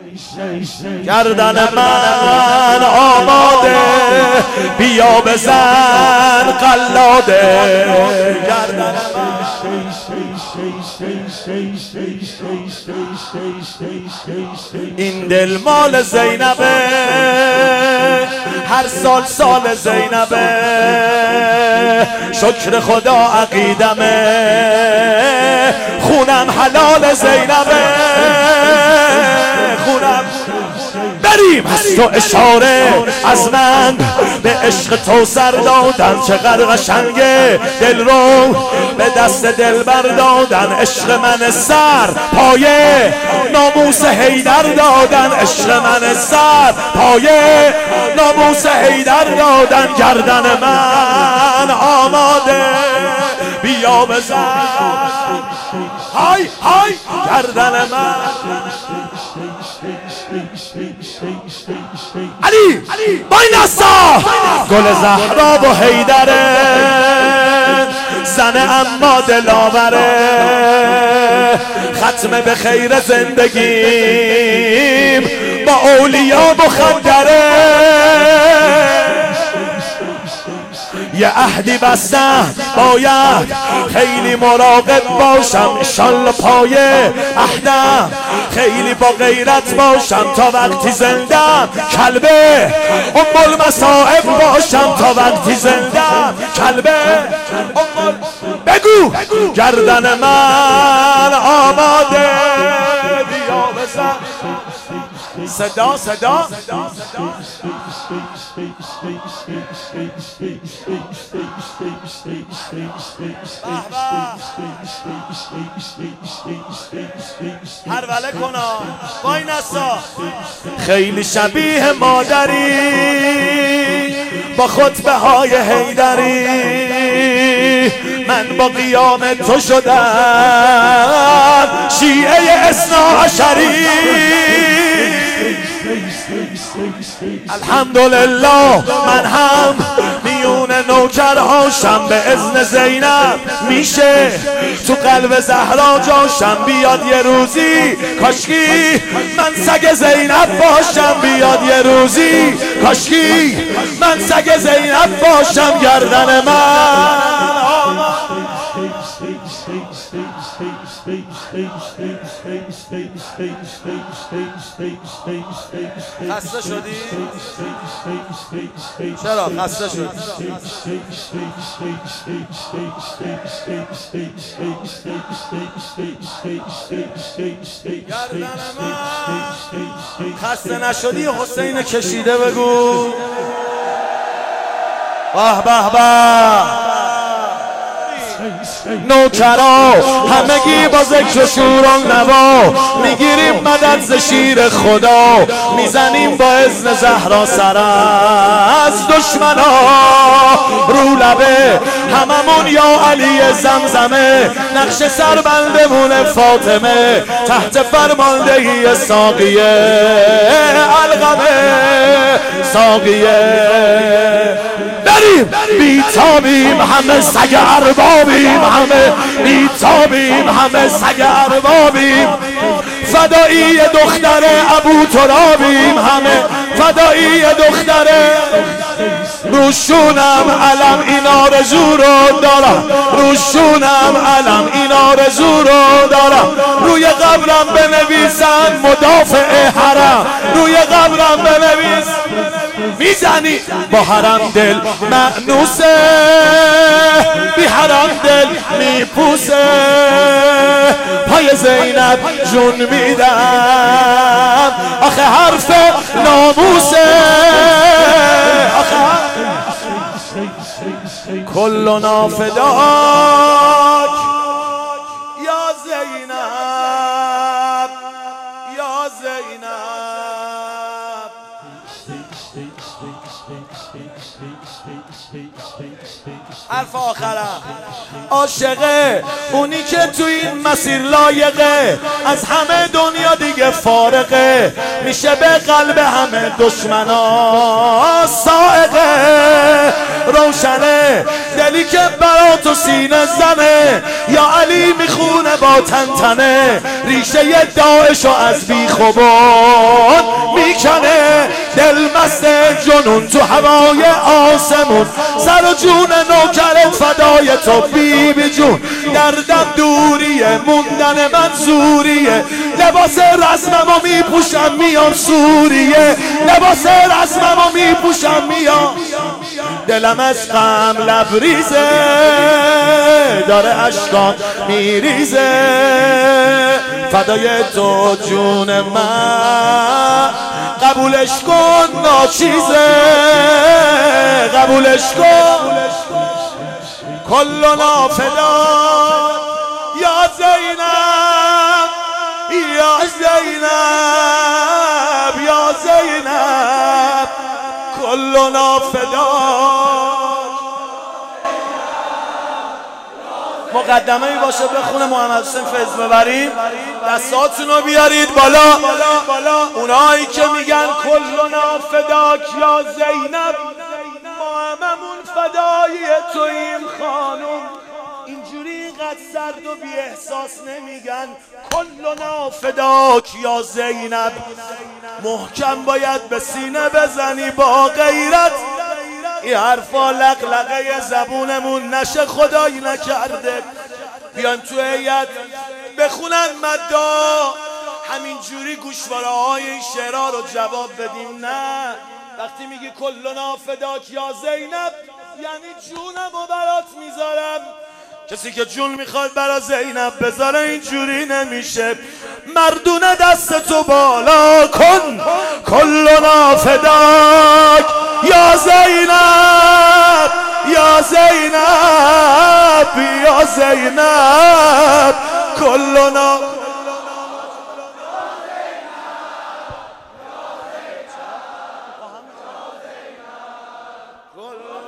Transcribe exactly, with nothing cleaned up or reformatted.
گردن من آماده، بیا بزن قلاده. گردن این دل مال زینبه، هر سال سال زینبه، شکر خدا عقیدمه، خونم حلال زینبه، خونم. بریم از تو اشاره از من به عشق تو سر دادن، چقدر قشنگه دل رو به دست دل بردادن. عشق من سر پایه ناموس حیدر دادن، عشق من سر پایه ناموس حیدر دادن. گردن من آماده، بیا بزن های های. گردن من علی باین استا، گل زهرا و حیدره، زنه اما دلاوره، ختم به خیر زندگیم با اولیا مخدره. یه عهدی بستم باید خیلی مراقب باشم، انشالله پایه عهدم خیلی با غیرت باشم، تا وقتی زندم کلبه ام المصائب باشم، تا وقتی زندم کلبه ام. بگو گردن من آماده، بیا بزن صدا صدا. هر وله کنا وای نسا. خیلی شبیه مادری با خطبه های حیدری، من با قیام تو شدم شیعه اثنا عشری. الحمدلله من هم میون نوکرهاشم، به اذن زینب میشه تو قلب زهرا جاشم. بیاد یه روزی کاشکی من سگ زینب باشم، بیاد یه روزی کاشکی من سگ زینب باشم. گردن من خسته شدی؟ چرا خسته شدی؟ گردن من خسته نشدی؟ حسین کشیده بگو. به به به. نوکرا همگی با ذکر شور و نوا، میگیریم مدد ز شیر خدا، میزنیم با اذن زهرا سر از دشمنا رو لبه. هممون یا علی زمزمه، نقش سربندمون فاطمه، تحت فرماندهی ساقیه علقمه ساقیه. بریم بیتابیم همه سگ اربابیم، همه بیتابیم همه سگ اربابیم، فدایی دختر ابو ترابیم، همه فدایی دختر. روشونم علم این آرزو رو دارم، روشونم علم این آرزو رو دارم. روی قبرم بنویسن مدافع حرم، روی قبرم بنویس. میزنی با حرم دل مأنوسه، بی حرم دل میپوسه. پای زینب جون میدم، آخه حرف ناموسه، آخه کلنا فداک یا زینب یا زینب. حرف آخرم عاشقه اونی که تو این مسیر لایقه، از همه دنیا دیگه فارقه، میشه به قلب همه دشمنا سائقه. روشنه دلی که برا تو سینه زنه، یا علی میخونه با تنتنه، ریشه داعشو از بیخوبان میکنه. دل مست جنون تو هوای آسمون، سر و جون نوکرت فدای تو بی بی جون. دردم دوریه موندن منظوریه، لباس رسممو میپوشم میام سوریه، لباس رسممو میپوشم میام. دلم از غم لبریزه، داره عشقام میریزه، فدای تو جون من، قبولش کن ناچیزه، قبولش کن. کلنا فدا یا زینب یا زینب یا زینب، کلنا فدا. مقدمه ای باشه بخونه محمد حسین فیض ببریم، دستاتون رو بیارید بالا. اونایی که میگن کلنا فداک یا زینب، ما هممون فدای توییم خانم. اینجوری اینقدر سرد و بی احساس نمیگن کلنا فداک یا زینب. محکم باید به سینه بزنی با غیرت، این حرفا لقلقه زبونمون نشه خدایی نکرده. بیان تو هیئت بخونن مدا، همینجوری گوشواره های این شعرها رو جواب بدیم. نه، وقتی میگی کلنا فداک یا زینب، یعنی جونم رو برات میذارم. کسی که جون میخواد برا زینب بذاره اینجوری نمیشه. مردونه دست تو بالا کن، کلنا فداک یا زینب یا زینب یا زینب، کلنا کلنا